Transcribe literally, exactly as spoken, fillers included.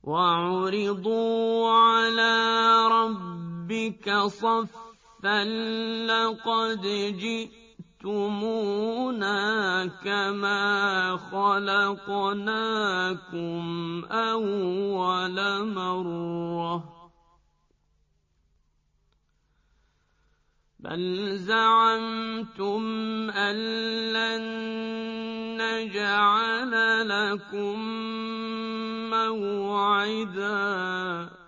وعرضوا على ربك صفا لقد جئتمونا كما خلقناكم أول مرة بل زعمتم أن لن نجعل لكم موعدا